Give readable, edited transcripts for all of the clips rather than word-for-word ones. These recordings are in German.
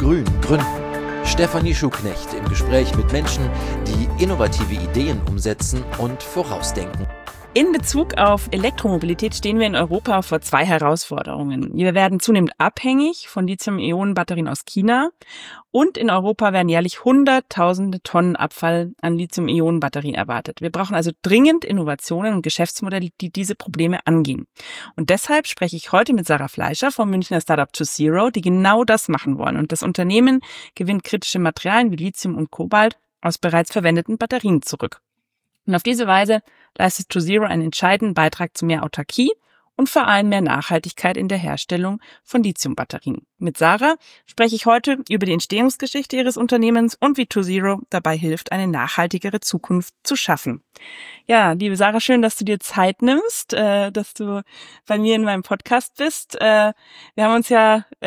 Grün gründen. Stefanie Schuknecht im Gespräch mit Menschen, die innovative Ideen umsetzen und vorausdenken. In Bezug auf Elektromobilität stehen wir in Europa vor zwei Herausforderungen. Wir werden zunehmend abhängig von Lithium-Ionen-Batterien aus China und in Europa werden jährlich Hunderttausende Tonnen Abfall an Lithium-Ionen-Batterien erwartet. Wir brauchen also dringend Innovationen und Geschäftsmodelle, die diese Probleme angehen. Und deshalb spreche ich heute mit Sarah Fleischer vom Münchner Startup ToZero, die genau das machen wollen. Und das Unternehmen gewinnt kritische Materialien wie Lithium und Kobalt aus bereits verwendeten Batterien zurück. Und auf diese Weise leistet ToZero einen entscheidenden Beitrag zu mehr Autarkie und vor allem mehr Nachhaltigkeit in der Herstellung von Lithiumbatterien. Mit Sarah spreche ich heute über die Entstehungsgeschichte ihres Unternehmens und wie ToZero dabei hilft, eine nachhaltigere Zukunft zu schaffen. Ja, liebe Sarah, schön, dass du dir Zeit nimmst, dass du bei mir in meinem Podcast bist. Wir haben uns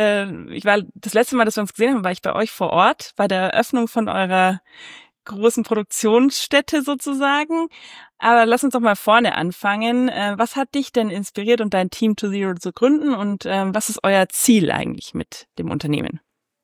das letzte Mal, dass wir uns gesehen haben, war ich bei euch vor Ort, bei der Eröffnung von eurer großen Produktionsstätte sozusagen. Aber lass uns doch mal vorne anfangen. Was hat dich denn inspiriert und dein Team ToZero zu gründen und was ist euer Ziel eigentlich mit dem Unternehmen?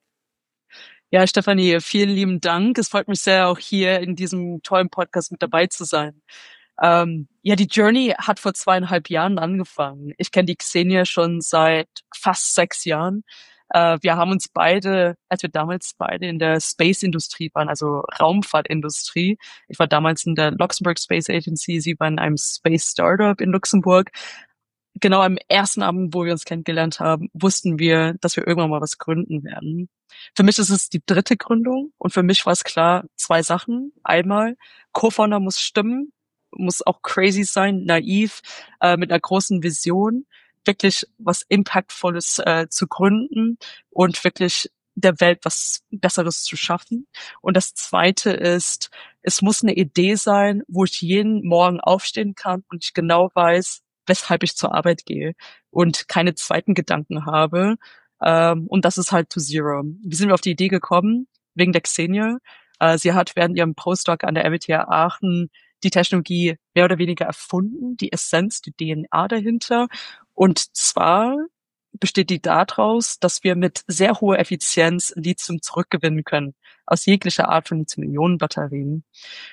Ja, Stefanie, vielen lieben Dank. Es freut mich sehr, auch hier in diesem tollen Podcast mit dabei zu sein. Die Journey hat vor 2,5 Jahren angefangen. Ich kenne die Xenia schon seit fast 6 Jahren. Wir haben uns beide, als wir damals beide in der Space-Industrie waren, also Raumfahrtindustrie. Ich war damals in der Luxembourg Space Agency, sie war in einem Space-Startup in Luxemburg. Genau am ersten Abend, wo wir uns kennengelernt haben, wussten wir, dass wir irgendwann mal was gründen werden. Für mich ist es die 3. Gründung und für mich war es klar, 2 Sachen. Einmal, Co-Founder muss stimmen, muss auch crazy sein, naiv, mit einer großen Vision, wirklich was Impactvolles zu gründen und wirklich der Welt was Besseres zu schaffen. Und das Zweite ist, es muss eine Idee sein, wo ich jeden Morgen aufstehen kann und ich genau weiß, weshalb ich zur Arbeit gehe und keine zweiten Gedanken habe. Und das ist halt ToZero. Wie sind wir auf die Idee gekommen? Wegen der Xenia. Sie hat während ihrem Postdoc an der RWTH Aachen die Technologie mehr oder weniger erfunden, die Essenz, die DNA dahinter. Und zwar besteht die daraus, dass wir mit sehr hoher Effizienz Lithium zurückgewinnen können, aus jeglicher Art von Lithium-Ionen-Batterien.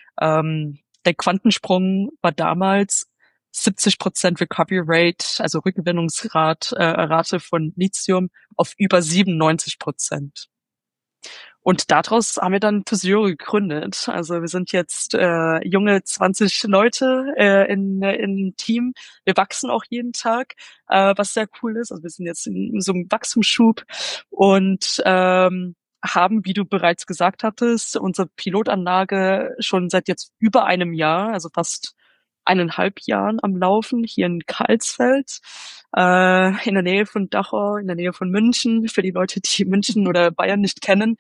Der Quantensprung war damals 70% Recovery Rate, also Rückgewinnungsrate von Lithium auf über 97%. Und daraus haben wir dann ToZero gegründet. Also wir sind jetzt junge 20 Leute im Team. Wir wachsen auch jeden Tag, was sehr cool ist. Also wir sind jetzt in so einem Wachstumsschub und haben, wie du bereits gesagt hattest, unsere Pilotanlage schon seit jetzt über einem Jahr, also fast 1,5 Jahren am Laufen, hier in Karlsfeld, in der Nähe von Dachau, in der Nähe von München, für die Leute, die München oder Bayern nicht kennen,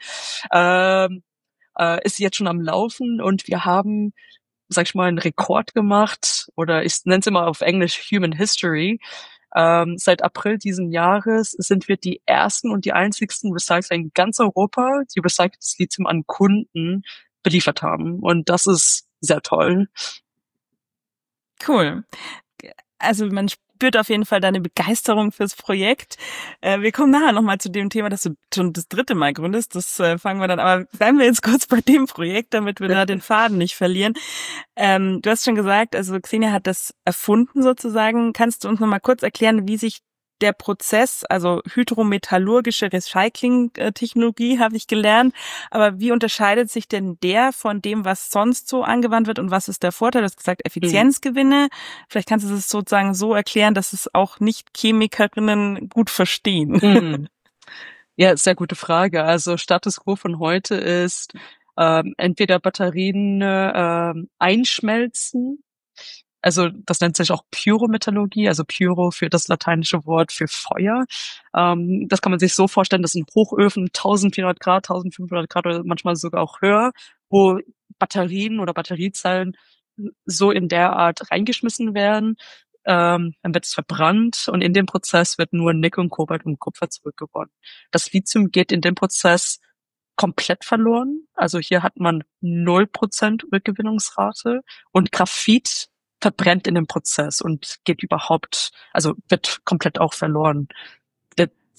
ist jetzt schon am Laufen und wir haben, sag ich mal, einen Rekord gemacht, oder ich nenne es immer auf Englisch Human History. Seit April diesen Jahres sind wir die ersten und die einzigsten Recycler in ganz Europa, die recyceltes Lithium an Kunden beliefert haben. Und das ist sehr toll. Cool. Also man spürt auf jeden Fall deine Begeisterung fürs Projekt. Wir kommen nachher nochmal zu dem Thema, dass du schon das 3. Mal gründest. Das fangen wir dann, aber bleiben wir jetzt kurz bei dem Projekt, damit wir da den Faden nicht verlieren. Du hast schon gesagt, also Xenia hat das erfunden sozusagen. Kannst du uns nochmal kurz erklären, wie sich der Prozess, also hydrometallurgische Recycling-Technologie, habe ich gelernt. Aber wie unterscheidet sich denn der von dem, was sonst so angewandt wird und was ist der Vorteil? Du hast gesagt, Effizienzgewinne. Vielleicht kannst du es sozusagen so erklären, dass es auch Nicht-Chemikerinnen gut verstehen. Ja, sehr gute Frage. Also Status quo von heute ist, entweder Batterien einschmelzen. Also das nennt sich auch Pyrometallurgie, also Pyro für das lateinische Wort für Feuer. Das kann man sich so vorstellen, das sind Hochöfen, 1400 Grad, 1500 Grad oder manchmal sogar auch höher, wo Batterien oder Batteriezellen so in der Art reingeschmissen werden. Dann wird es verbrannt und in dem Prozess wird nur Nickel und Kobalt und Kupfer zurückgewonnen. Das Lithium geht in dem Prozess komplett verloren. Also hier hat man 0% Rückgewinnungsrate und Graphit verbrennt in dem Prozess und wird komplett auch verloren. Der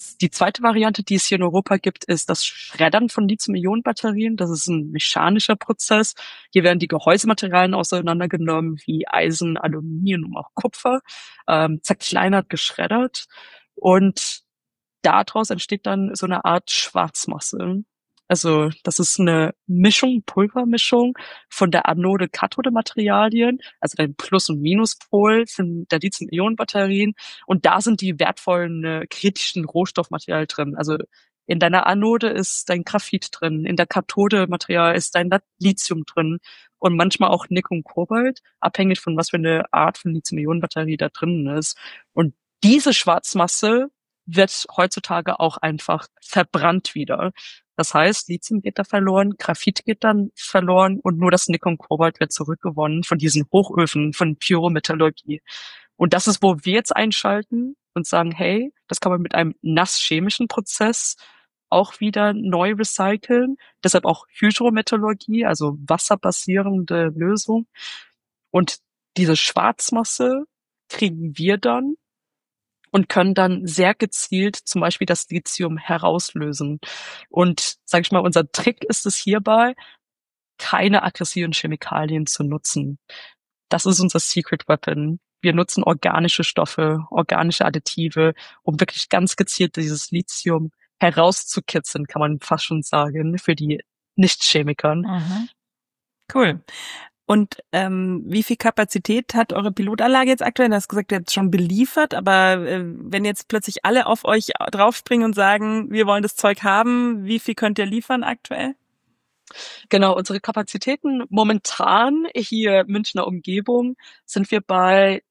Die zweite Variante, die es hier in Europa gibt, ist das Schreddern von Lithium-Ionen-Batterien. Das ist ein mechanischer Prozess. Hier werden die Gehäusematerialien auseinandergenommen, wie Eisen, Aluminium und auch Kupfer, zerkleinert, geschreddert. Und daraus entsteht dann so eine Art Schwarzmasse. Also das ist eine Mischung, Pulvermischung von der Anode-Kathode-Materialien, also den Plus- und Minuspol von der Lithium-Ionen-Batterien. Und da sind die wertvollen kritischen Rohstoffmaterialien drin. Also in deiner Anode ist dein Graphit drin, in der Kathode-Material ist dein Lithium drin und manchmal auch Nickel und Kobalt, abhängig von was für eine Art von Lithium-Ionen-Batterie da drin ist. Und diese Schwarzmasse wird heutzutage auch einfach verbrannt wieder. Das heißt, Lithium geht da verloren, Graphit geht dann verloren und nur das Nickel und Kobalt wird zurückgewonnen von diesen Hochöfen, von Pyrometallurgie. Und das ist, wo wir jetzt einschalten und sagen, hey, das kann man mit einem nasschemischen Prozess auch wieder neu recyceln. Deshalb auch Hydrometallurgie, also wasserbasierende Lösung. Und diese Schwarzmasse kriegen wir dann und können dann sehr gezielt zum Beispiel das Lithium herauslösen. Und sage ich mal, unser Trick ist es hierbei, keine aggressiven Chemikalien zu nutzen. Das ist unser Secret Weapon. Wir nutzen organische Stoffe, organische Additive, um wirklich ganz gezielt dieses Lithium herauszukitzeln, kann man fast schon sagen, für die Nicht-Chemikern. Mhm. Cool. Und wie viel Kapazität hat eure Pilotanlage jetzt aktuell? Du hast gesagt, ihr habt schon beliefert, aber wenn jetzt plötzlich alle auf euch draufspringen und sagen, wir wollen das Zeug haben, wie viel könnt ihr liefern aktuell? Genau, unsere Kapazitäten momentan hier Münchner Umgebung sind wir bei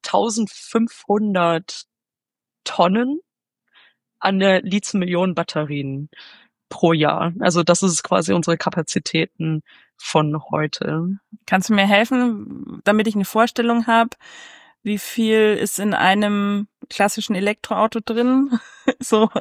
1500 Tonnen an Lithium-Ionen-Batterien pro Jahr. Also das ist quasi unsere Kapazitäten von heute. Kannst du mir helfen, damit ich eine Vorstellung habe, wie viel ist in einem klassischen Elektroauto drin? So.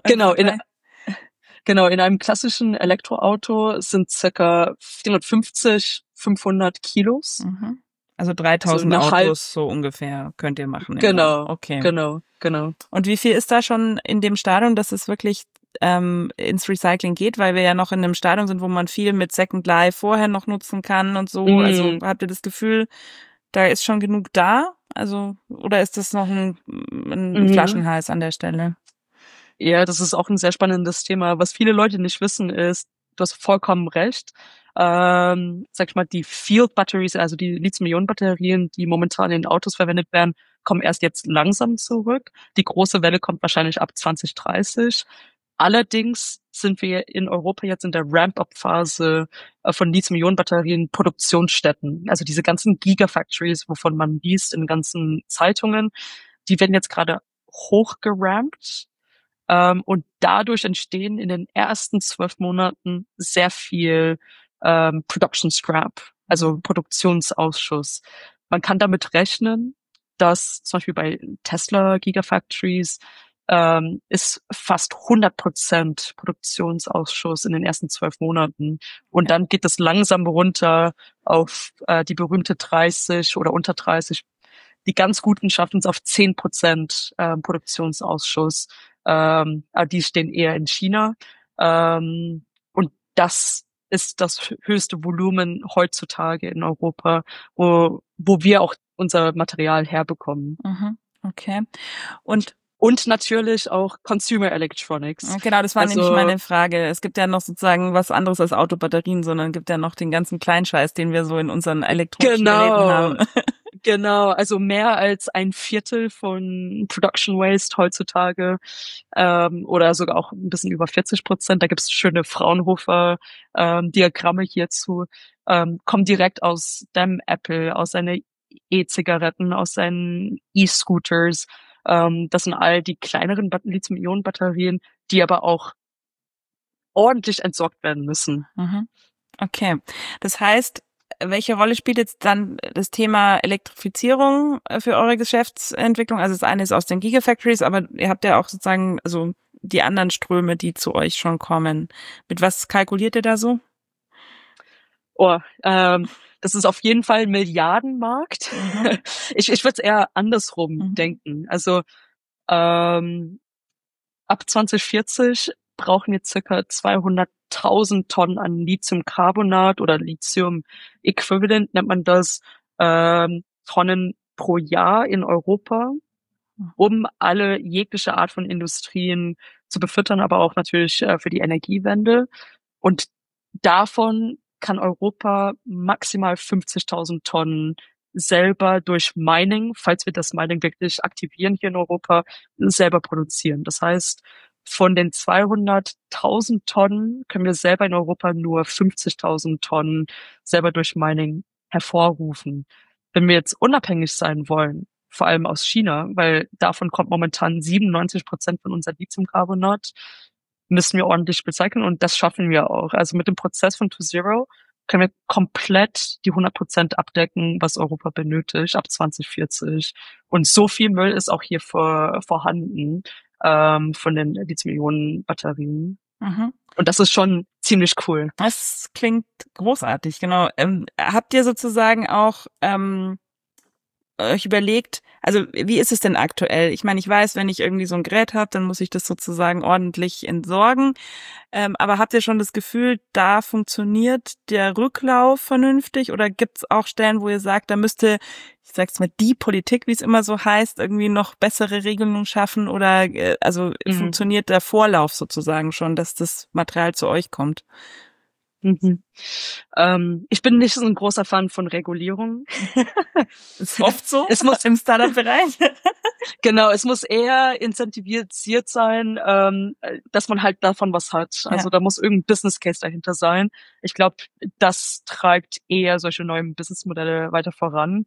Genau, in einem klassischen Elektroauto sind circa 450, 500 Kilos. Mhm. Also 3000 Autos so ungefähr könnt ihr machen. Genau, okay. Genau. Und wie viel ist da schon in dem Stadium, dass es wirklich ins Recycling geht, weil wir ja noch in einem Stadium sind, wo man viel mit Second Life vorher noch nutzen kann und so. Also habt ihr das Gefühl, da ist schon genug da? Also, oder ist das noch ein Flaschenhals an der Stelle? Ja, das ist auch ein sehr spannendes Thema. Was viele Leute nicht wissen ist, du hast vollkommen recht. Sag ich mal, die Field Batteries, also die Lithium-Ionen-Batterien, die momentan in Autos verwendet werden, kommen erst jetzt langsam zurück. Die große Welle kommt wahrscheinlich ab 2030. Allerdings sind wir in Europa jetzt in der Ramp-up-Phase von Lithium-Ionen-Batterien Produktionsstätten. Also diese ganzen Gigafactories, wovon man liest in ganzen Zeitungen, die werden jetzt gerade hochgerampt. Und dadurch entstehen in den ersten 12 Monaten sehr viel Production Scrap, also Produktionsausschuss. Man kann damit rechnen, dass zum Beispiel bei Tesla Gigafactories ist fast 100% Produktionsausschuss in den ersten 12 Monaten. Und dann geht es langsam runter auf die berühmte 30 oder unter 30. Die ganz Guten schaffen es auf 10% Produktionsausschuss. Aber die stehen eher in China. Und das ist das höchste Volumen heutzutage in Europa, wo wir auch unser Material herbekommen. Mhm. Okay. Und natürlich auch Consumer Electronics. Genau, das war nämlich meine Frage. Es gibt ja noch sozusagen was anderes als Autobatterien, sondern es gibt ja noch den ganzen Kleinscheiß, den wir so in unseren elektronischen Geräten haben. Genau, also mehr als 1/4 von Production Waste heutzutage oder sogar auch ein bisschen über 40%. Da gibt es schöne Fraunhofer Diagramme kommen direkt aus dem Apple, aus seinen E-Zigaretten, aus seinen E-Scooters. Das sind all die kleineren Lithium-Ionen-Batterien, die aber auch ordentlich entsorgt werden müssen. Okay, das heißt, welche Rolle spielt jetzt dann das Thema Elektrifizierung für eure Geschäftsentwicklung? Also das eine ist aus den Gigafactories, aber ihr habt ja auch sozusagen also die anderen Ströme, die zu euch schon kommen. Mit was kalkuliert ihr da so? Das ist auf jeden Fall ein Milliardenmarkt. Ich würde es eher andersrum denken. Also ab 2040 brauchen wir circa 200.000 Tonnen an Lithiumcarbonat oder Lithium-Äquivalent, nennt man das, Tonnen pro Jahr in Europa, um alle jegliche Art von Industrien zu befüttern, aber auch natürlich für die Energiewende. Und davon kann Europa maximal 50.000 Tonnen selber durch Mining, falls wir das Mining wirklich aktivieren hier in Europa, selber produzieren. Das heißt, von den 200.000 Tonnen können wir selber in Europa nur 50.000 Tonnen selber durch Mining hervorrufen. Wenn wir jetzt unabhängig sein wollen, vor allem aus China, weil davon kommt momentan 97% von unserem Lithiumcarbonat, müssen wir ordentlich recyceln und das schaffen wir auch. Also mit dem Prozess von To-Zero können wir komplett die 100% abdecken, was Europa benötigt ab 2040. Und so viel Müll ist auch hier vorhanden von den Lithium-Ionen-Batterien. Mhm. Und das ist schon ziemlich cool. Das klingt großartig, genau. Habt ihr sozusagen auch euch überlegt, also wie ist es denn aktuell? Ich meine, ich weiß, wenn ich irgendwie so ein Gerät habe, dann muss ich das sozusagen ordentlich entsorgen. Aber habt ihr schon das Gefühl, da funktioniert der Rücklauf vernünftig oder gibt es auch Stellen, wo ihr sagt, da müsste, ich sag's mal, die Politik, wie es immer so heißt, irgendwie noch bessere Regelungen schaffen oder funktioniert der Vorlauf sozusagen schon, dass das Material zu euch kommt? Mhm. Ich bin nicht so ein großer Fan von Regulierung. Ist oft so es muss im Startup-Bereich. Genau, es muss eher incentiviert sein, dass man halt davon was hat. Also da muss irgendein Business Case dahinter sein. Ich glaube, das treibt eher solche neuen Businessmodelle weiter voran.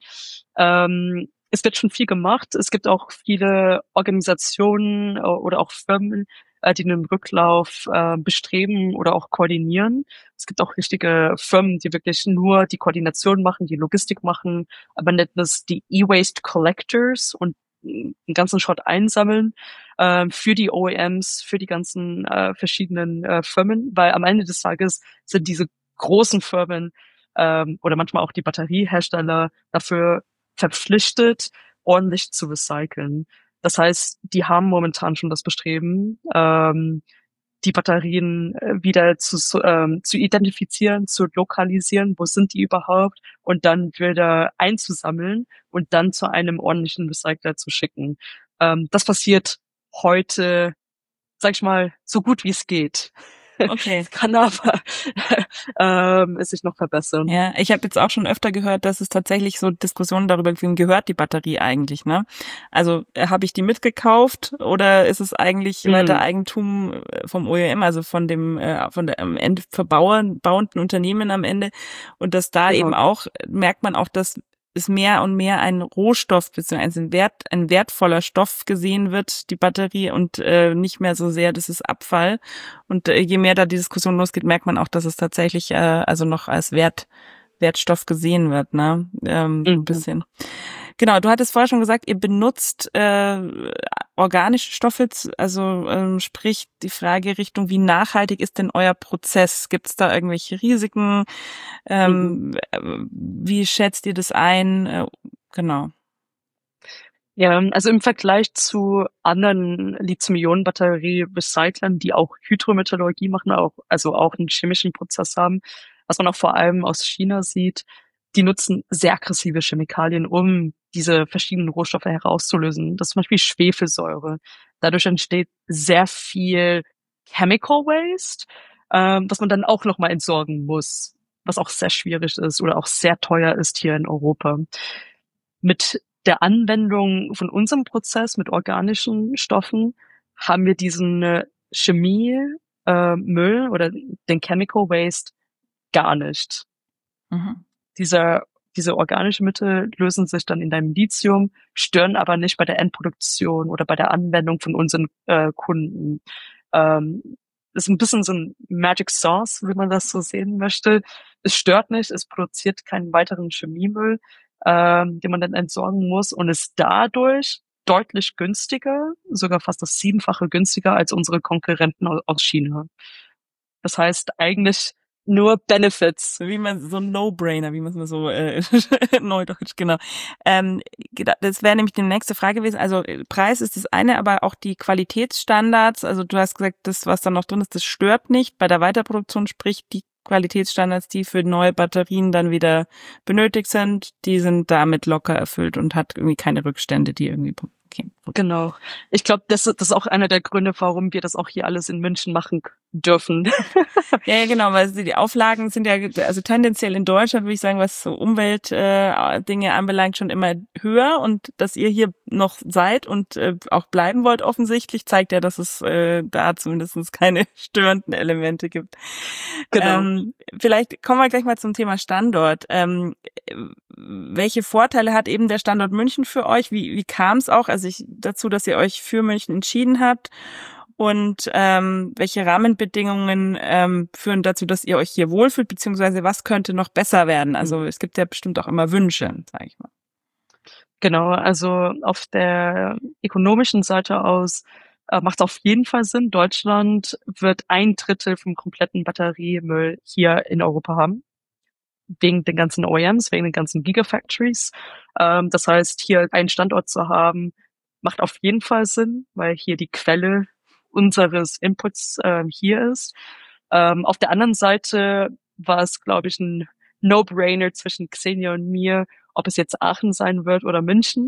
Es wird schon viel gemacht. Es gibt auch viele Organisationen oder auch Firmen, die den Rücklauf bestreben oder auch koordinieren. Es gibt auch richtige Firmen, die wirklich nur die Koordination machen, die Logistik machen, aber nennen das die E-Waste Collectors und den ganzen Schrott einsammeln für die OEMs, für die ganzen verschiedenen Firmen, weil am Ende des Tages sind diese großen Firmen oder manchmal auch die Batteriehersteller dafür verpflichtet, ordentlich zu recyceln. Das heißt, die haben momentan schon das Bestreben, die Batterien wieder zu identifizieren, zu lokalisieren, wo sind die überhaupt und dann wieder einzusammeln und dann zu einem ordentlichen Recycler zu schicken. Das passiert heute, sag ich mal, so gut wie es geht. Okay. Kann aber es sich noch verbessern. Ja, ich habe jetzt auch schon öfter gehört, dass es tatsächlich so Diskussionen darüber gibt, wem gehört die Batterie eigentlich, ne? Also habe ich die mitgekauft oder ist es eigentlich weiter Eigentum vom OEM, also von der am Ende bauenden Unternehmen am Ende und dass da eben auch merkt man auch, dass es mehr und mehr ein Rohstoff bzw. ein wertvoller Stoff gesehen wird, die Batterie und nicht mehr so sehr, das ist Abfall. Und je mehr da die Diskussion losgeht, merkt man auch, dass es tatsächlich also noch als Wertstoff gesehen wird, ne? Ein bisschen. Genau, du hattest vorher schon gesagt, ihr benutzt organische Stoffe, also sprich die Frage Richtung, wie nachhaltig ist denn euer Prozess? Gibt es da irgendwelche Risiken? Wie schätzt ihr das ein? Genau. Ja, also im Vergleich zu anderen Lithium-Ionen-Batterie-Recyclern, die auch Hydrometallurgie machen, also auch einen chemischen Prozess haben, was man auch vor allem aus China sieht, die nutzen sehr aggressive Chemikalien, um diese verschiedenen Rohstoffe herauszulösen. Das ist zum Beispiel Schwefelsäure. Dadurch entsteht sehr viel Chemical Waste, was man dann auch nochmal entsorgen muss, was auch sehr schwierig ist oder auch sehr teuer ist hier in Europa. Mit der Anwendung von unserem Prozess mit organischen Stoffen haben wir diesen Chemie-Müll oder den Chemical Waste gar nicht. Diese organischen Mittel lösen sich dann in deinem Lithium, stören aber nicht bei der Endproduktion oder bei der Anwendung von unseren Kunden. Ist ein bisschen so ein Magic Sauce, wie man das so sehen möchte. Es stört nicht, es produziert keinen weiteren Chemiemüll, den man dann entsorgen muss und ist dadurch deutlich günstiger, sogar fast das 7-fache günstiger als unsere Konkurrenten aus China. Das heißt, eigentlich Nur Benefits. Wie man so ein No-Brainer, wie man es so neudeutsch, genau. Das wäre nämlich die nächste Frage gewesen. Also Preis ist das eine, aber auch die Qualitätsstandards. Also du hast gesagt, das, was da noch drin ist, das stört nicht bei der Weiterproduktion, sprich die Qualitätsstandards, die für neue Batterien dann wieder benötigt sind, die sind damit locker erfüllt und hat irgendwie keine Rückstände, die irgendwie okay. Genau. Ich glaube, das ist auch einer der Gründe, warum wir das auch hier alles in München machen dürfen. Ja, genau, weil die Auflagen sind ja, also tendenziell in Deutschland würde ich sagen, was so Umweltdinge anbelangt, schon immer höher, und dass ihr hier noch seid und auch bleiben wollt offensichtlich, zeigt ja, dass es da zumindest keine störenden Elemente gibt. Genau. Vielleicht kommen wir gleich mal zum Thema Standort. Welche Vorteile hat eben der Standort München für euch? Wie kam es auch dazu, dass ihr euch für München entschieden habt? Und welche Rahmenbedingungen führen dazu, dass ihr euch hier wohlfühlt, beziehungsweise was könnte noch besser werden? Also es gibt ja bestimmt auch immer Wünsche, sage ich mal. Genau, also auf der ökonomischen Seite aus macht es auf jeden Fall Sinn. Deutschland wird 1/3 vom kompletten Batteriemüll hier in Europa haben. Wegen den ganzen OEMs, wegen den ganzen Gigafactories. Das heißt, hier einen Standort zu haben, macht auf jeden Fall Sinn, weil hier die Quelle unseres Inputs hier ist. Auf der anderen Seite war es, glaube ich, ein No-Brainer zwischen Xenia und mir, ob es jetzt Aachen sein wird oder München.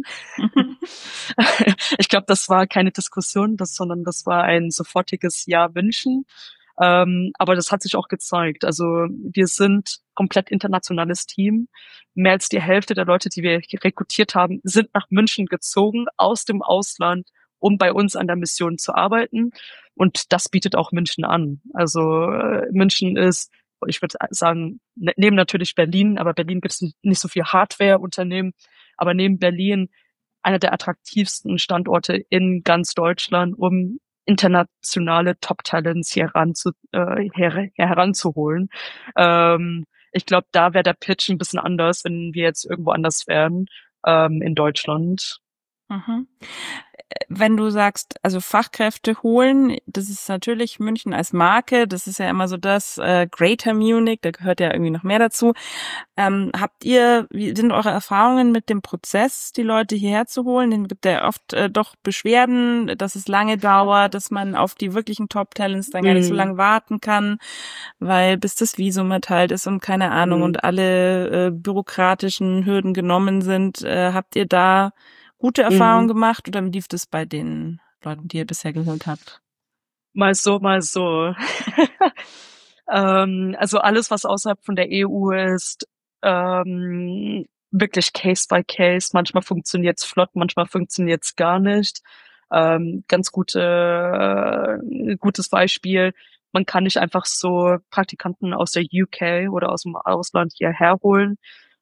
Ich glaube, das war keine Diskussion, sondern das war ein sofortiges Ja München. Aber das hat sich auch gezeigt. Also wir sind komplett internationales Team. Mehr als die Hälfte der Leute, die wir rekrutiert haben, sind nach München gezogen aus dem Ausland, um bei uns an der Mission zu arbeiten. Und das bietet auch München an. Also München ist, ich würde sagen, neben natürlich Berlin, aber Berlin gibt es nicht so viel Hardware-Unternehmen, aber neben Berlin einer der attraktivsten Standorte in ganz Deutschland, um internationale Top-Talents hier heranzuholen. Ich glaube, da wäre der Pitch ein bisschen anders, wenn wir jetzt irgendwo anders wären, in Deutschland. Mhm. Wenn du sagst, also Fachkräfte holen, das ist natürlich München als Marke, das ist ja immer so das Greater Munich, da gehört ja irgendwie noch mehr dazu. Wie sind eure Erfahrungen mit dem Prozess, die Leute hierher zu holen? Den gibt ja oft doch Beschwerden, dass es lange dauert, dass man auf die wirklichen Top-Talents dann gar nicht so lange warten kann, weil bis das Visum erteilt ist und keine Ahnung und alle bürokratischen Hürden genommen sind. Habt ihr da gute Erfahrungen gemacht, oder wie lief das bei den Leuten, die ihr bisher geholt habt? Mal so, mal so. Also alles, was außerhalb von der EU ist, wirklich Case by Case. Manchmal funktioniert's flott, manchmal funktioniert's gar nicht. Gutes Beispiel. Man kann nicht einfach so Praktikanten aus der UK oder aus dem Ausland hierher holen.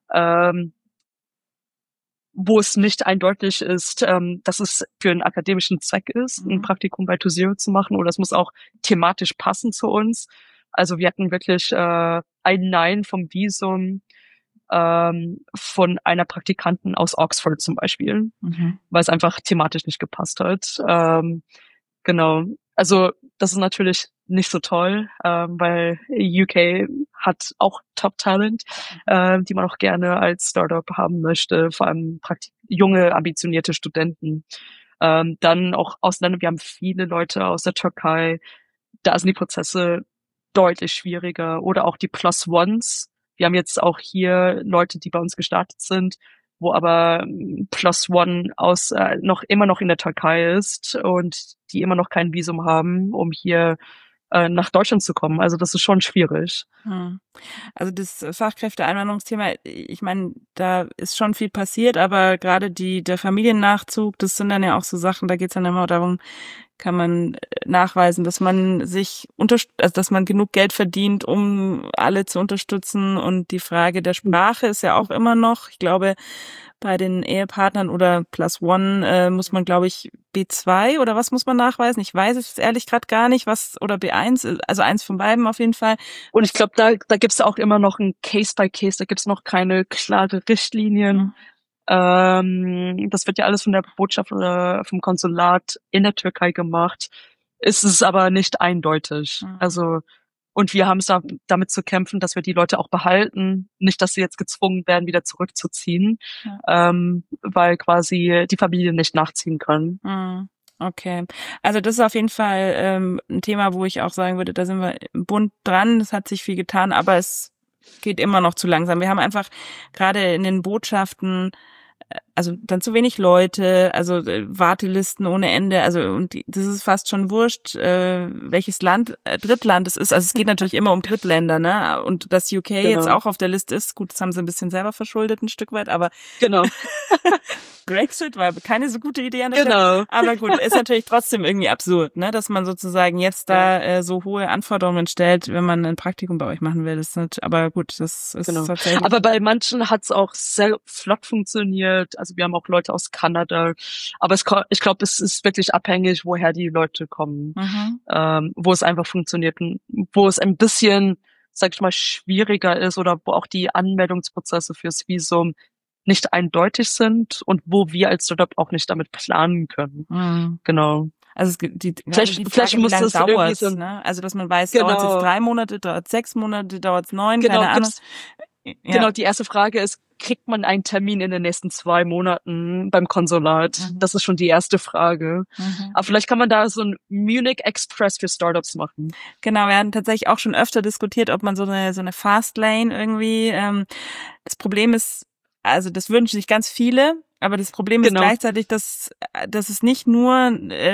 Wo es nicht eindeutig ist, dass es für einen akademischen Zweck ist, ein Praktikum bei ToZero zu machen, oder es muss auch thematisch passen zu uns. Also wir hatten wirklich ein Nein vom Visum von einer Praktikantin aus Oxford zum Beispiel, weil es einfach thematisch nicht gepasst hat. Genau. Also das ist natürlich nicht so toll, weil UK hat auch Top-Talent, die man auch gerne als Startup haben möchte, vor allem junge, ambitionierte Studenten. Dann auch Ausländer, wir haben viele Leute aus der Türkei, da sind die Prozesse deutlich schwieriger. Oder auch die Plus Ones. Wir haben jetzt auch hier Leute, die bei uns gestartet sind, wo aber Plus One immer noch in der Türkei ist und die immer noch kein Visum haben, um hier nach Deutschland zu kommen. Also das ist schon schwierig. Also das Fachkräfteeinwanderungsthema, ich meine, da ist schon viel passiert, aber gerade der Familiennachzug, das sind dann ja auch so Sachen, da geht es dann immer darum, kann man nachweisen, dass man dass man genug Geld verdient, um alle zu unterstützen. Und die Frage der Sprache ist ja auch immer noch, ich glaube, bei den Ehepartnern oder Plus One muss man, glaube ich, B2 oder was muss man nachweisen? Ich weiß es ehrlich gerade gar nicht, oder B1, also eins von beiden auf jeden Fall. Und ich glaube, da gibt's auch immer noch ein Case by Case, da gibt's noch keine klare Richtlinien. Das wird ja alles von der Botschaft oder vom Konsulat in der Türkei gemacht. Es ist aber nicht eindeutig. Also Und wir haben es damit zu kämpfen, dass wir die Leute auch behalten. Nicht, dass sie jetzt gezwungen werden, wieder zurückzuziehen, weil quasi die Familien nicht nachziehen können. Okay. Also das ist auf jeden Fall ein Thema, wo ich auch sagen würde, da sind wir im Bund dran. Es hat sich viel getan, aber es geht immer noch zu langsam. Wir haben einfach gerade in den Botschaften also dann zu wenig Leute, also Wartelisten ohne Ende, also und das ist fast schon wurscht, welches Land, Drittland es ist. Also es geht natürlich immer um Drittländer, ne? Und dass UK jetzt auch auf der Liste ist, gut, das haben sie ein bisschen selber verschuldet, ein Stück weit, aber genau. Brexit war keine so gute Idee an der Stelle. Aber gut, ist natürlich trotzdem irgendwie absurd, ne, dass man sozusagen jetzt da so hohe Anforderungen stellt, wenn man ein Praktikum bei euch machen will. Das ist nicht, aber gut, das ist tatsächlich. Aber bei manchen hat es auch sehr flott funktioniert. Also wir haben auch Leute aus Kanada. Aber ich glaube, es ist wirklich abhängig, woher die Leute kommen, wo es einfach funktioniert, wo es ein bisschen, sag ich mal, schwieriger ist oder wo auch die Anmeldungsprozesse fürs Visum nicht eindeutig sind und wo wir als Startup auch nicht damit planen können. Genau. Also es gibt vielleicht muss das dauert, so, ne? Also dass man weiß, dauert es jetzt 3 Monate, dauert es 6 Monate, dauert es 9, keine Ahnung. Genau, die erste Frage ist, kriegt man einen Termin in den nächsten 2 Monaten beim Konsulat? Das ist schon die erste Frage. Aber vielleicht kann man da so ein Munich Express für Startups machen. Genau, wir hatten tatsächlich auch schon öfter diskutiert, ob man so eine Fastlane irgendwie, das Problem ist, also das wünschen sich ganz viele, aber das Problem ist gleichzeitig, dass es nicht nur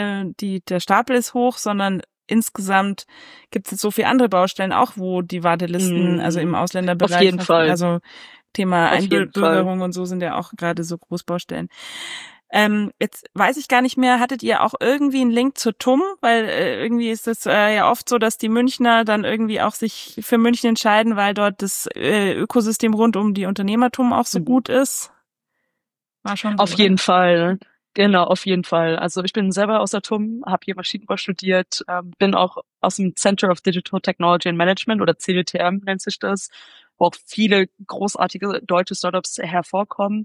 der Stapel ist hoch, sondern insgesamt gibt es jetzt so viele andere Baustellen auch, wo die Wartelisten, also im Ausländerbereich, auf jeden Fall. Also Thema Einbürgerung und so sind ja auch gerade so Großbaustellen. Jetzt weiß ich gar nicht mehr, hattet ihr auch irgendwie einen Link zur TUM? Weil irgendwie ist es ja oft so, dass die Münchner dann irgendwie auch sich für München entscheiden, weil dort das Ökosystem rund um die Unternehmertum auch so gut ist. War schon so, auf jeden Fall. Genau, auf jeden Fall. Also ich bin selber aus der TUM, habe hier Maschinenbau studiert, bin auch aus dem Center of Digital Technology and Management oder CDTM nennt sich das, wo auch viele großartige deutsche Startups hervorkommen.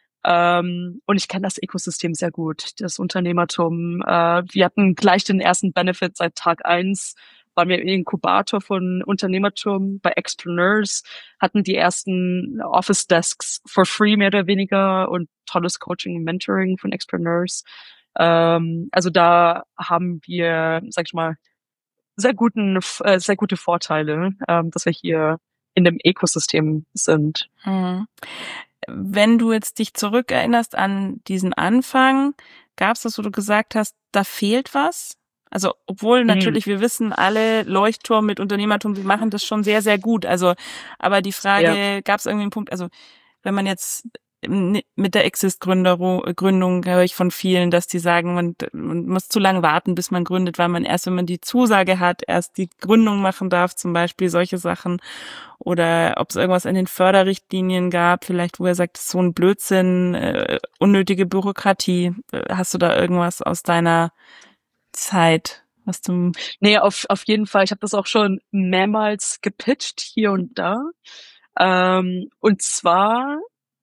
Und ich kenne das Ökosystem sehr gut, das Unternehmertum. Wir hatten gleich den ersten Benefit seit Tag 1, waren wir im Inkubator von Unternehmertum bei Expreneurs, hatten die ersten Office Desks for free mehr oder weniger und tolles Coaching und Mentoring von Expreneurs. Also da haben wir, sag ich mal, sehr gute Vorteile, dass wir hier in dem Ökosystem sind. Wenn du jetzt dich zurückerinnerst an diesen Anfang, gab es das, wo du gesagt hast, da fehlt was? Also obwohl natürlich wir wissen, alle Leuchtturm mit Unternehmertum, die machen das schon sehr, sehr gut. Also, aber die Frage, gab es irgendwie einen Punkt, also wenn man jetzt mit der Exist-Gründung höre ich von vielen, dass die sagen, man muss zu lange warten, bis man gründet, weil man erst, wenn man die Zusage hat, erst die Gründung machen darf, zum Beispiel solche Sachen. Oder ob es irgendwas in den Förderrichtlinien gab, vielleicht, wo er sagt, so ein Blödsinn, unnötige Bürokratie. Hast du da irgendwas aus deiner Zeit, was du... Nee, auf jeden Fall. Ich habe das auch schon mehrmals gepitcht, hier und da. Und zwar,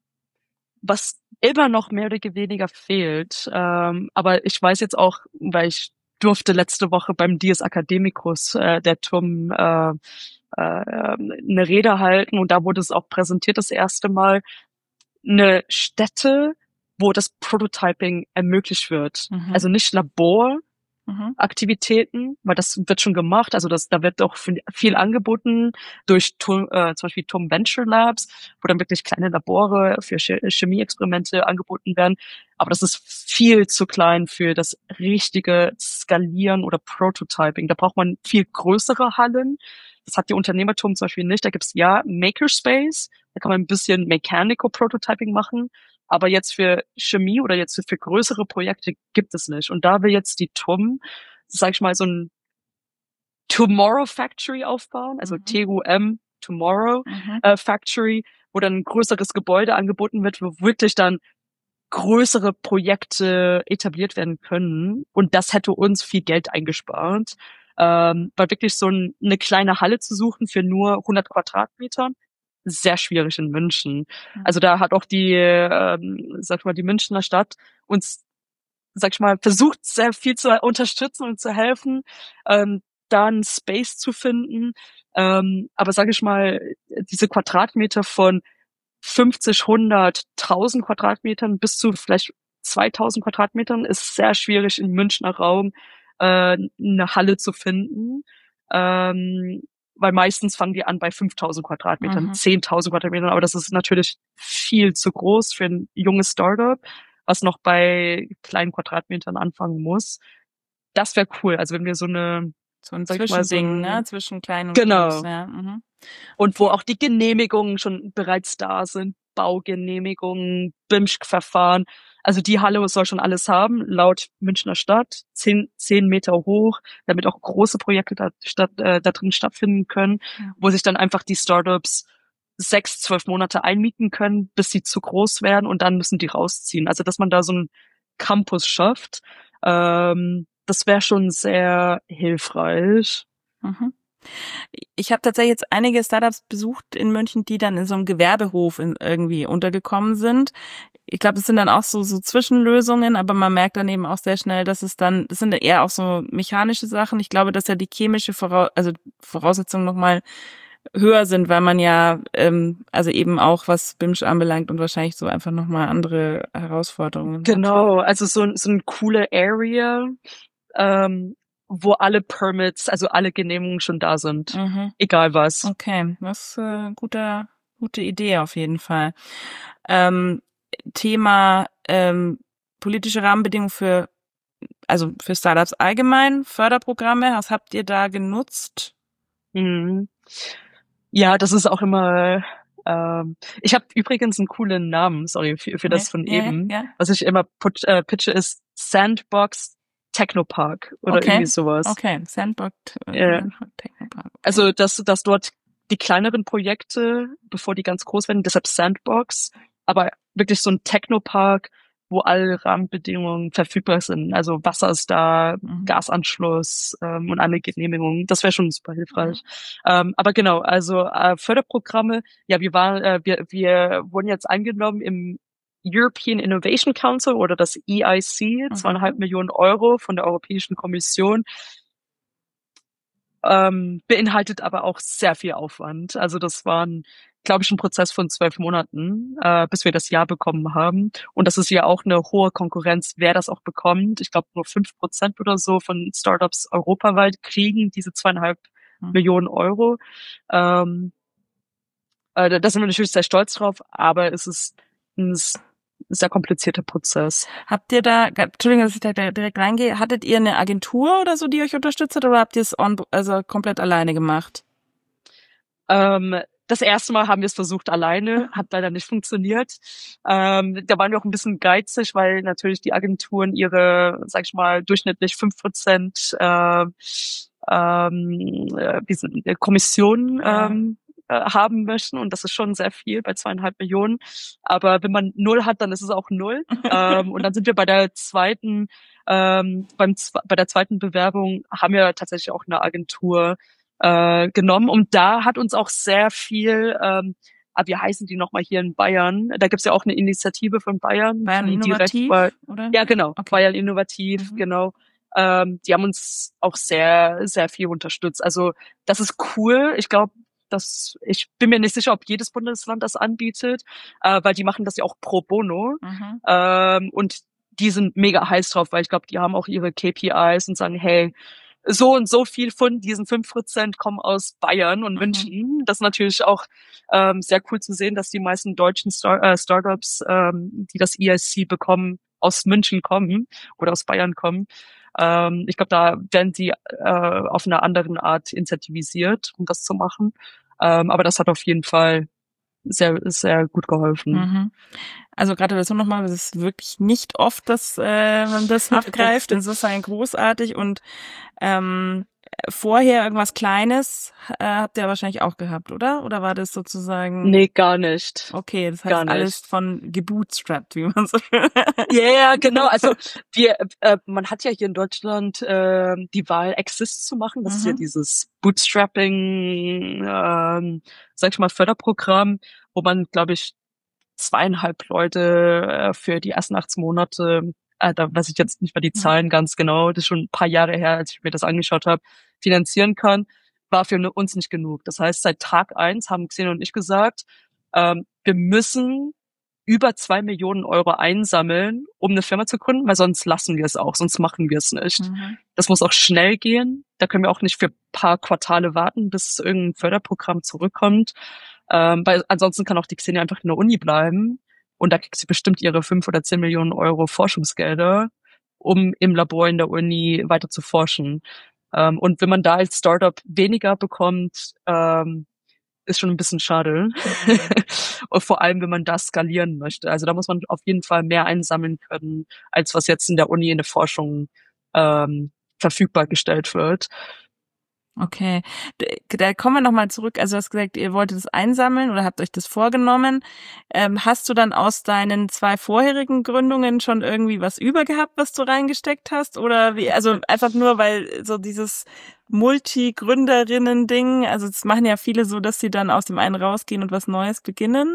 was immer noch mehr oder weniger fehlt, aber ich weiß jetzt auch, weil ich durfte letzte Woche beim Dies Academicus der TUM eine Rede halten und da wurde es auch präsentiert das erste Mal, eine Stätte, wo das Prototyping ermöglicht wird. Also nicht Laboraktivitäten, weil das wird schon gemacht, also da wird auch viel angeboten durch zum Beispiel TUM Venture Labs, wo dann wirklich kleine Labore für Chemieexperimente angeboten werden, aber das ist viel zu klein für das richtige Skalieren oder Prototyping. Da braucht man viel größere Hallen. Das hat die Unternehmertum zum Beispiel nicht. Da gibt's Makerspace, da kann man ein bisschen Mechanical Prototyping machen, aber jetzt für Chemie oder jetzt für größere Projekte gibt es nicht. Und da will jetzt die TUM, sag ich mal, so ein Tomorrow Factory aufbauen, also TUM, Tomorrow Factory, wo dann ein größeres Gebäude angeboten wird, wo wirklich dann größere Projekte etabliert werden können. Und das hätte uns viel Geld eingespart. Weil wirklich so eine kleine Halle zu suchen für nur 100 Quadratmetern, sehr schwierig in München. Also da hat auch die Münchner Stadt uns, sag ich mal, versucht sehr viel zu unterstützen und zu helfen. da einen Space zu finden. Aber sage ich mal, diese Quadratmeter von 50, 100, 1000 Quadratmetern bis zu vielleicht 2000 Quadratmetern ist sehr schwierig im Münchner Raum eine Halle zu finden. Weil meistens fangen die an bei 5000 Quadratmetern, 10.000 Quadratmetern, aber das ist natürlich viel zu groß für ein junges Startup, was noch bei kleinen Quadratmetern anfangen muss. Das wäre cool, also wenn wir so ein Zwischending, ne, zwischen klein und genau. groß, ja. Und wo auch die Genehmigungen schon bereits da sind, Baugenehmigungen, BImSchG-Verfahren. Also die Halle soll schon alles haben, laut Münchner Stadt, 10 Meter hoch, damit auch große Projekte da drin stattfinden können, wo sich dann einfach die Startups 6, 12 Monate einmieten können, bis sie zu groß werden und dann müssen die rausziehen. Also dass man da so einen Campus schafft, das wäre schon sehr hilfreich. Ich habe tatsächlich jetzt einige Startups besucht in München, die dann in so einem Gewerbehof irgendwie untergekommen sind. Ich glaube, das sind dann auch so Zwischenlösungen, aber man merkt dann eben auch sehr schnell, das sind dann eher auch so mechanische Sachen. Ich glaube, dass ja die chemische Voraussetzungen nochmal höher sind, weil man ja also eben auch was BImSchG anbelangt und wahrscheinlich so einfach nochmal andere Herausforderungen genau, hat. Also so eine coole Area, wo alle Permits, also alle Genehmigungen schon da sind. Egal was. Okay, das ist gute Idee auf jeden Fall. Thema politische Rahmenbedingungen für Startups allgemein, Förderprogramme, was habt ihr da genutzt? Ja, das ist auch immer ich habe übrigens einen coolen Namen, sorry, für das von eben. Ja. Was ich immer pitche ist Sandbox Technopark oder irgendwie sowas. Okay, Sandbox Technopark. Okay. Also, dass dort die kleineren Projekte, bevor die ganz groß werden, deshalb Sandbox, aber wirklich so ein Technopark, wo alle Rahmenbedingungen verfügbar sind. Also Wasser ist da, Gasanschluss und alle Genehmigungen. Das wäre schon super hilfreich. Aber genau, also Förderprogramme. Ja, wir wurden jetzt angenommen im European Innovation Council oder das EIC, 2,5 Millionen Euro von der Europäischen Kommission. Beinhaltet aber auch sehr viel Aufwand. Also das waren, glaube ich, ein Prozess von 12 Monaten, bis wir das Ja bekommen haben. Und das ist ja auch eine hohe Konkurrenz, wer das auch bekommt. Ich glaube, nur 5% oder so von Startups europaweit kriegen diese 2,5 Millionen Euro. Da sind wir natürlich sehr stolz drauf, aber es ist ein sehr komplizierter Prozess. Habt ihr da, Entschuldigung, dass ich da direkt reingehe, hattet ihr eine Agentur oder so, die euch unterstützt hat, oder habt ihr es komplett alleine gemacht? Das erste Mal haben wir es versucht alleine, hat leider nicht funktioniert. Da waren wir auch ein bisschen geizig, weil natürlich die Agenturen ihre, sag ich mal, durchschnittlich 5% Kommission haben möchten, und das ist schon sehr viel bei 2,5 Millionen. Aber wenn man 0 hat, dann ist es auch 0. Und dann sind wir bei der zweiten Bewerbung haben wir tatsächlich auch eine Agentur genommen, und da hat uns auch sehr viel, wie heißen die nochmal hier in Bayern? Da gibt's ja auch eine Initiative von Bayern. Bayern Innovativ, oder? Ja, genau. Okay. Bayern Innovativ, genau. Die haben uns auch sehr, sehr viel unterstützt. Also das ist cool. Ich glaube, ich bin mir nicht sicher, ob jedes Bundesland das anbietet, weil die machen das ja auch pro bono. Und die sind mega heiß drauf, weil ich glaube, die haben auch ihre KPIs und sagen, hey, so und so viel von diesen 5% kommen aus Bayern und München. Das ist natürlich auch sehr cool zu sehen, dass die meisten deutschen Startups, die das EIC bekommen, aus München kommen oder aus Bayern kommen. Ich glaube, da werden die auf eine andere Art incentivisiert, um das zu machen. Aber das hat auf jeden Fall sehr, sehr gut geholfen. Also Gratulation nochmal, das ist wirklich nicht oft, dass man das abgreift. Insofern großartig. Und vorher irgendwas Kleines habt ihr wahrscheinlich auch gehabt, oder? Oder war das sozusagen... Nee, gar nicht. Okay, das heißt alles von gebootstrapped, wie man so schön... Ja, genau. Also man hat ja hier in Deutschland die Wahl, Exist zu machen. Das ist ja dieses Bootstrapping, sag ich mal, Förderprogramm, wo man, glaube ich, 2,5 Leute für die ersten 18 Monate da weiß ich jetzt nicht mehr die Zahlen ganz genau, das ist schon ein paar Jahre her, als ich mir das angeschaut habe, finanzieren kann, war für uns nicht genug. Das heißt, seit Tag 1 haben Xenia und ich gesagt, wir müssen über 2 Millionen Euro einsammeln, um eine Firma zu gründen, weil sonst lassen wir es auch, sonst machen wir es nicht. Das muss auch schnell gehen. Da können wir auch nicht für ein paar Quartale warten, bis irgendein Förderprogramm zurückkommt. Weil ansonsten kann auch die Xenia einfach in der Uni bleiben und da kriegt sie bestimmt ihre 5 oder 10 Millionen Euro Forschungsgelder, um im Labor in der Uni weiter zu forschen. Und wenn man da als Startup weniger bekommt, ist schon ein bisschen schade. Und vor allem, wenn man das skalieren möchte. Also da muss man auf jeden Fall mehr einsammeln können, als was jetzt in der Uni in der Forschung verfügbar gestellt wird. Okay, da kommen wir nochmal zurück. Also du hast gesagt, ihr wolltet es einsammeln oder habt euch das vorgenommen. Hast du dann aus deinen 2 vorherigen Gründungen schon irgendwie was über gehabt, was du reingesteckt hast? Oder wie? Also einfach nur, weil so dieses Multi-Gründerinnen-Ding, also das machen ja viele so, dass sie dann aus dem einen rausgehen und was Neues beginnen.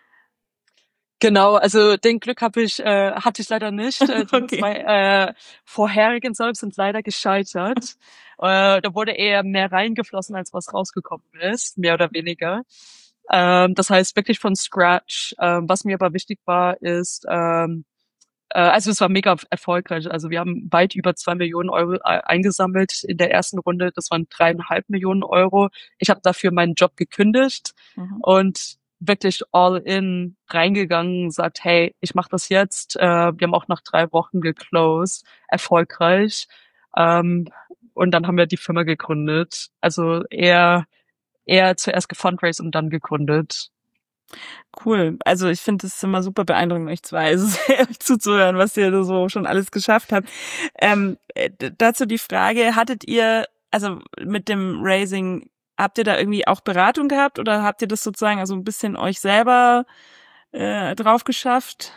Genau, also den Glück hatte ich leider nicht. Okay. 2 vorherigen Startups sind leider gescheitert. Da wurde eher mehr reingeflossen, als was rausgekommen ist, mehr oder weniger. Das heißt wirklich von Scratch. Was mir aber wichtig war, ist, also es war mega erfolgreich. Also wir haben weit über 2 Millionen Euro eingesammelt in der ersten Runde. Das waren 3,5 Millionen Euro. Ich habe dafür meinen Job gekündigt und wirklich all in reingegangen, sagt, hey, ich mache das jetzt. Wir haben auch nach 3 Wochen geclosed, erfolgreich. Und dann haben wir die Firma gegründet. Also eher zuerst gefundraised und dann gegründet. Cool. Also ich finde es immer super beeindruckend, euch 2 euch zuzuhören, was ihr so schon alles geschafft habt. Dazu die Frage, hattet ihr, also mit dem Raising, habt ihr da irgendwie auch Beratung gehabt oder habt ihr das sozusagen also ein bisschen euch selber drauf geschafft?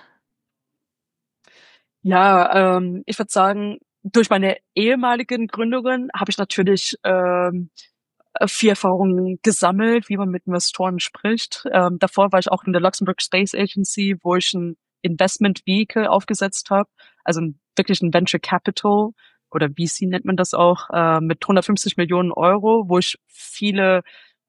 Ja, ich würde sagen, durch meine ehemaligen Gründungen habe ich natürlich viel Erfahrung gesammelt, wie man mit Investoren spricht. Davor war ich auch in der Luxembourg Space Agency, wo ich ein Investment Vehicle aufgesetzt habe, also wirklich ein Venture Capital oder VC nennt man das auch, mit 150 Millionen Euro, wo ich viele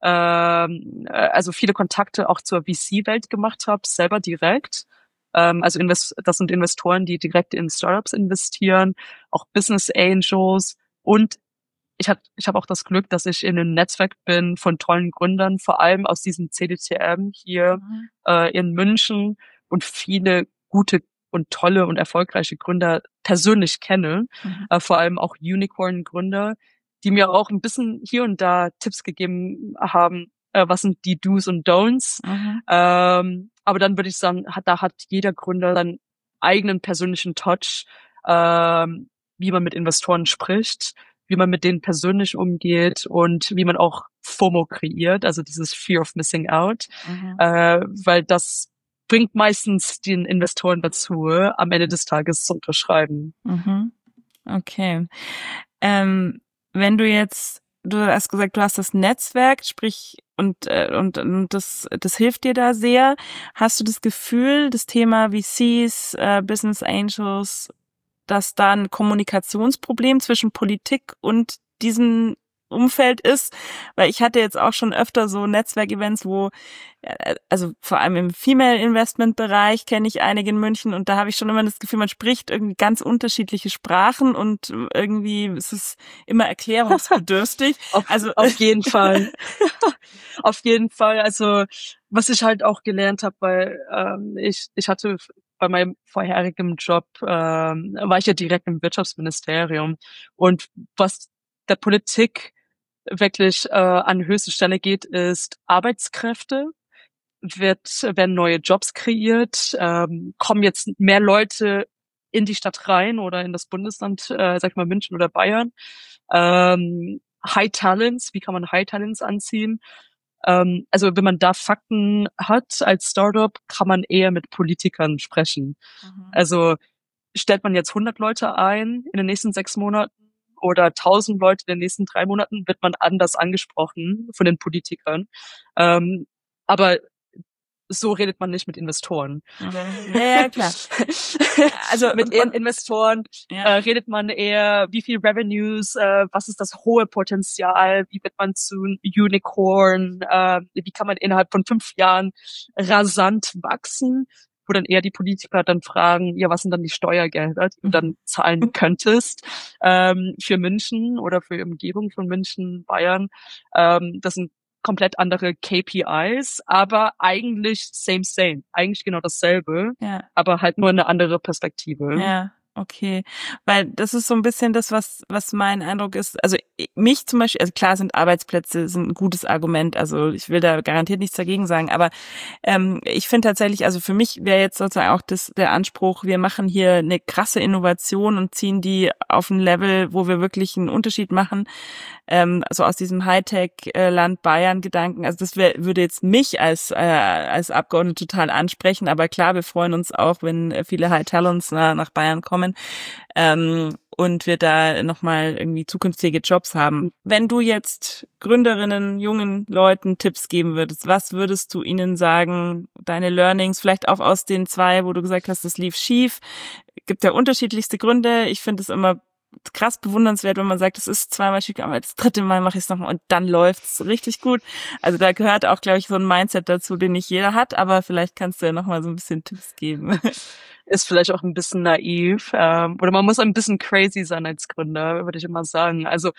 Kontakte auch zur VC-Welt gemacht habe, selber direkt. Also das sind Investoren, die direkt in Startups investieren, auch Business Angels und ich habe auch das Glück, dass ich in einem Netzwerk bin von tollen Gründern, vor allem aus diesem CDTM hier in München und viele gute und tolle und erfolgreiche Gründer persönlich kenne, vor allem auch Unicorn-Gründer, die mir auch ein bisschen hier und da Tipps gegeben haben, was sind die Do's und Don'ts. Aber dann würde ich sagen, da hat jeder Gründer seinen eigenen persönlichen Touch, wie man mit Investoren spricht, wie man mit denen persönlich umgeht und wie man auch FOMO kreiert, also dieses Fear of Missing Out, weil das bringt meistens den Investoren dazu, am Ende des Tages zu unterschreiben. Okay. Wenn du hast gesagt, du hast das Netzwerk, sprich und das hilft dir da sehr. Hast du das Gefühl, das Thema VCs, Business Angels, dass da ein Kommunikationsproblem zwischen Politik und diesem Umfeld ist, weil ich hatte jetzt auch schon öfter so Netzwerkevents, wo, also vor allem im Female-Investment-Bereich kenne ich einige in München und da habe ich schon immer das Gefühl, man spricht irgendwie ganz unterschiedliche Sprachen und irgendwie ist es immer erklärungsbedürftig. Auf jeden Fall. Auf jeden Fall. Also was ich halt auch gelernt habe, weil ich hatte bei meinem vorherigen Job war ich ja direkt im Wirtschaftsministerium und was der Politik wirklich an höchste Stelle geht, ist Arbeitskräfte, werden neue Jobs kreiert, kommen jetzt mehr Leute in die Stadt rein oder in das Bundesland, sag ich mal München oder Bayern. High Talents, wie kann man High Talents anziehen? Also wenn man da Fakten hat als Startup, kann man eher mit Politikern sprechen. Also stellt man jetzt 100 Leute ein in den nächsten 6 Monaten oder 1000 Leute in den nächsten 3 Monaten, wird man anders angesprochen von den Politikern. Aber so redet man nicht mit Investoren. Ja, klar. Also mit Investoren redet man eher, wie viel Revenues, was ist das hohe Potenzial, wie wird man zu Unicorn, wie kann man innerhalb von 5 Jahren rasant wachsen, wo dann eher die Politiker dann fragen, ja, was sind dann die Steuergelder, die du dann zahlen könntest für München oder für die Umgebung von München, Bayern. Das sind komplett andere KPIs, aber eigentlich same. Eigentlich genau dasselbe, aber halt nur eine andere Perspektive. Ja, okay. Weil das ist so ein bisschen das, was mein Eindruck ist. Also mich zum Beispiel, also klar sind Arbeitsplätze sind ein gutes Argument, also ich will da garantiert nichts dagegen sagen, aber ich finde tatsächlich, also für mich wäre jetzt sozusagen auch der Anspruch, wir machen hier eine krasse Innovation und ziehen die auf ein Level, wo wir wirklich einen Unterschied machen, so aus diesem Hightech-Land Bayern-Gedanken. Also das würde jetzt mich als Abgeordnete total ansprechen, aber klar, wir freuen uns auch, wenn viele High Talents nach Bayern kommen und wir da nochmal irgendwie zukünftige Jobs haben. Wenn du jetzt Gründerinnen, jungen Leuten Tipps geben würdest, was würdest du ihnen sagen, deine Learnings, vielleicht auch aus den 2, wo du gesagt hast, das lief schief, gibt ja unterschiedlichste Gründe. Ich finde es immer krass bewundernswert, wenn man sagt, es ist 2-mal schief, aber das 3. Mal mache ich es nochmal und dann läuft's richtig gut. Also da gehört auch, glaube ich, so ein Mindset dazu, den nicht jeder hat, aber vielleicht kannst du ja nochmal so ein bisschen Tipps geben. Ist vielleicht auch ein bisschen naiv, oder man muss ein bisschen crazy sein als Gründer, würde ich immer sagen. Also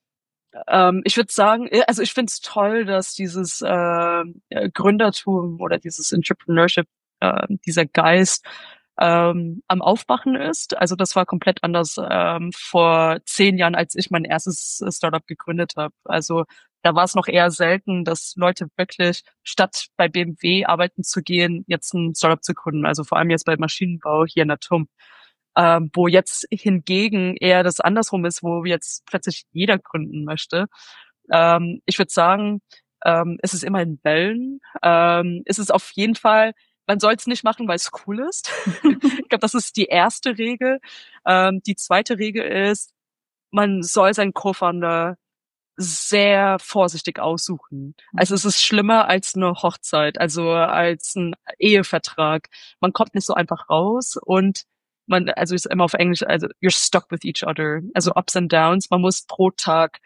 ich würde sagen, also ich finde es toll, dass dieses Gründertum oder dieses Entrepreneurship, dieser Geist am Aufwachen ist. Also das war komplett anders vor 10 Jahren, als ich mein erstes Startup gegründet habe. Also da war es noch eher selten, dass Leute wirklich, statt bei BMW arbeiten zu gehen, jetzt ein Startup zu gründen. Also vor allem jetzt bei Maschinenbau hier in der TUM. Wo jetzt hingegen eher das andersrum ist, wo jetzt plötzlich jeder gründen möchte. Ich würde sagen, es ist immer in Wellen. Es ist auf jeden Fall, man soll es nicht machen, weil es cool ist. Ich glaube, das ist die erste Regel. Die zweite Regel ist, man soll seinen Co-Founder sehr vorsichtig aussuchen. Also es ist schlimmer als eine Hochzeit, also als ein Ehevertrag. Man kommt nicht so einfach raus und also ist immer auf Englisch, also you're stuck with each other. Also Ups and Downs. Man muss pro Tag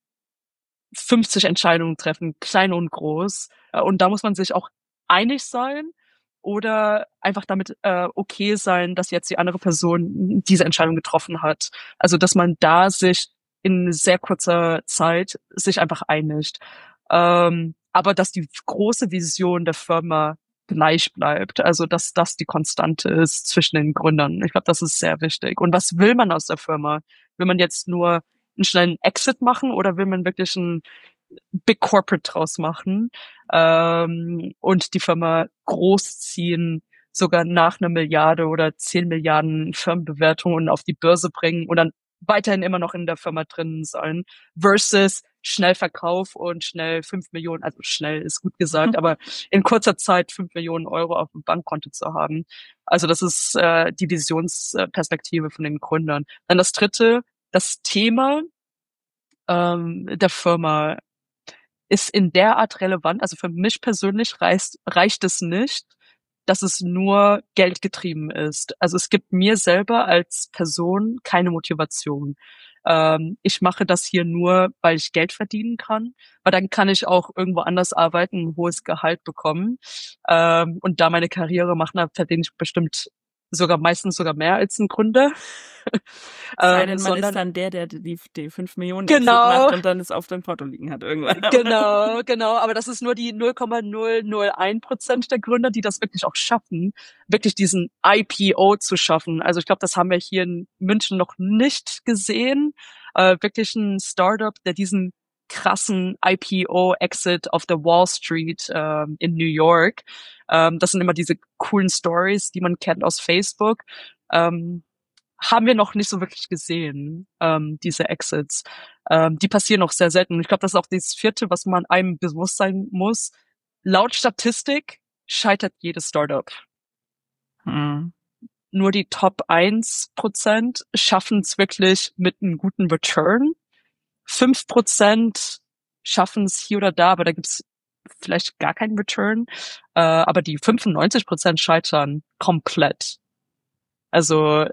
50 Entscheidungen treffen, klein und groß. Und da muss man sich auch einig sein oder einfach damit okay sein, dass jetzt die andere Person diese Entscheidung getroffen hat. Also dass man da sich in sehr kurzer Zeit sich einfach einigt. Aber dass die große Vision der Firma gleich bleibt. Also dass das die Konstante ist zwischen den Gründern. Ich glaube, das ist sehr wichtig. Und was will man aus der Firma? Will man jetzt nur einen schnellen Exit machen oder will man wirklich ein Big Corporate draus machen und die Firma großziehen, sogar nach 1 Milliarde oder 10 Milliarden Firmenbewertungen auf die Börse bringen und dann weiterhin immer noch in der Firma drin sein, versus schnell Verkauf und schnell 5 Millionen, also schnell ist gut gesagt, aber in kurzer Zeit 5 Millionen Euro auf dem Bankkonto zu haben. Also das ist die Visionsperspektive von den Gründern. Dann das dritte, das Thema der Firma ist in der Art relevant. Also für mich persönlich reicht es nicht, dass es nur geldgetrieben ist. Also es gibt mir selber als Person keine Motivation. Ich mache das hier nur, weil ich Geld verdienen kann, weil dann kann ich auch irgendwo anders arbeiten, ein hohes Gehalt bekommen und da meine Karriere machen, da verdiene ich bestimmt meistens sogar mehr als ein Gründer. Sei denn, man ist dann der die 5 Millionen genau macht und dann es auf dem Konto liegen hat irgendwann. Genau. Aber das ist nur die 0,001% der Gründer, die das wirklich auch schaffen, wirklich diesen IPO zu schaffen. Also ich glaube, das haben wir hier in München noch nicht gesehen. Wirklich ein Startup, der diesen krassen IPO-Exit auf der Wall Street in New York. Das sind immer diese coolen Stories, die man kennt aus Facebook. Haben wir noch nicht so wirklich gesehen, diese Exits. Die passieren auch sehr selten. Und ich glaube, das ist auch das vierte, was man einem bewusst sein muss. Laut Statistik scheitert jedes Startup. Nur die Top 1% schaffen es wirklich mit einem guten Return. 5% schaffen es hier oder da, aber da gibt's vielleicht gar keinen Return, aber die 95% scheitern komplett. Also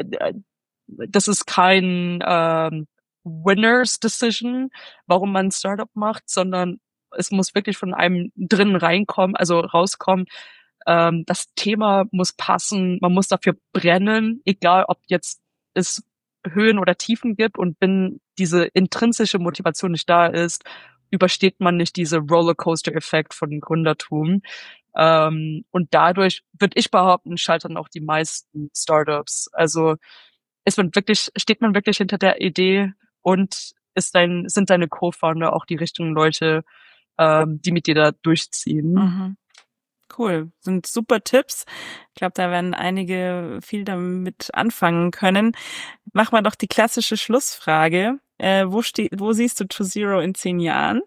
das ist kein Winners Decision, warum man ein Startup macht, sondern es muss wirklich von einem drinnen reinkommen, also rauskommen. Das Thema muss passen, man muss dafür brennen, egal ob jetzt es Höhen oder Tiefen gibt, und wenn diese intrinsische Motivation nicht da ist, übersteht man nicht diese Rollercoaster-Effekt von Gründertum. Und dadurch, würde ich behaupten, scheitern auch die meisten Startups. Also steht man wirklich hinter der Idee, und sind deine Co-Founder auch die richtigen Leute, die mit dir da durchziehen. Mhm. Cool, sind super Tipps. Ich glaube, da werden einige viel damit anfangen können. Mach mal doch die klassische Schlussfrage. Wo siehst du ToZero in 10 Jahren?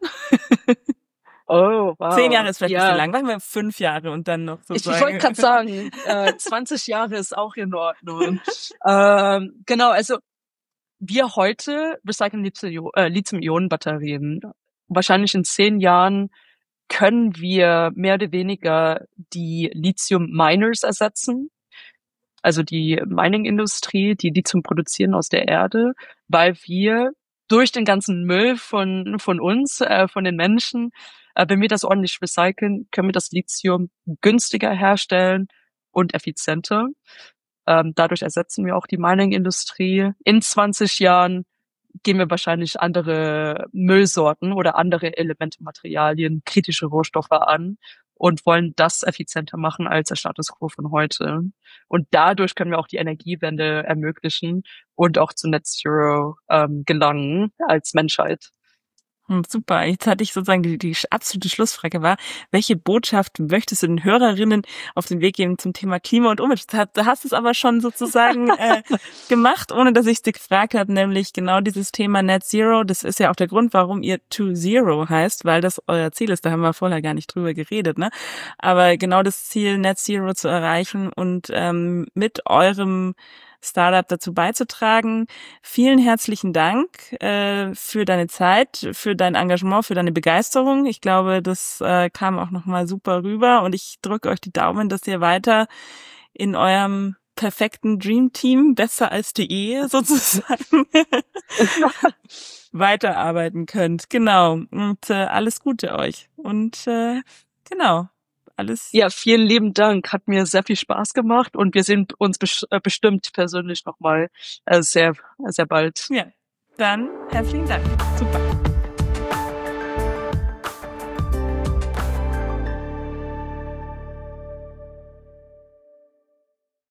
Oh, wow. 10 Jahre ist vielleicht ein bisschen lang. Machen wir 5 Jahre und dann noch so Ich wollte gerade sagen, 20 Jahre ist auch in Ordnung. Genau, also wir heute recyceln Lithium-Ionen-Batterien. Wahrscheinlich in 10 Jahren können wir mehr oder weniger die Lithium-Miners ersetzen, also die Mining-Industrie, die Lithium produzieren aus der Erde, weil wir durch den ganzen Müll von uns, von den Menschen, wenn wir das ordentlich recyceln, können wir das Lithium günstiger herstellen und effizienter. Dadurch ersetzen wir auch die Mining-Industrie. In 20 Jahren gehen wir wahrscheinlich andere Müllsorten oder andere Elemente, Materialien, kritische Rohstoffe an und wollen das effizienter machen als der Status quo von heute. Und dadurch können wir auch die Energiewende ermöglichen und auch zu Net Zero gelangen als Menschheit. Super, jetzt hatte ich sozusagen die absolute Schlussfrage war, welche Botschaft möchtest du den Hörerinnen auf den Weg geben zum Thema Klima und Umwelt? Da hast du es aber schon sozusagen gemacht, ohne dass ich es dir gefragt habe, nämlich genau dieses Thema Net Zero. Das ist ja auch der Grund, warum ihr ToZero heißt, weil das euer Ziel ist. Da haben wir vorher gar nicht drüber geredet, ne? Aber genau das Ziel, Net Zero zu erreichen und mit eurem Startup dazu beizutragen. Vielen herzlichen Dank für deine Zeit, für dein Engagement, für deine Begeisterung. Ich glaube, das kam auch nochmal super rüber, und ich drücke euch die Daumen, dass ihr weiter in eurem perfekten Dream Team, besser als die Ehe sozusagen, weiterarbeiten könnt. Genau. Und alles Gute euch. Und genau. Alles. Ja, vielen lieben Dank. Hat mir sehr viel Spaß gemacht, und wir sehen uns bestimmt persönlich nochmal sehr, sehr bald. Ja, dann herzlichen Dank. Super.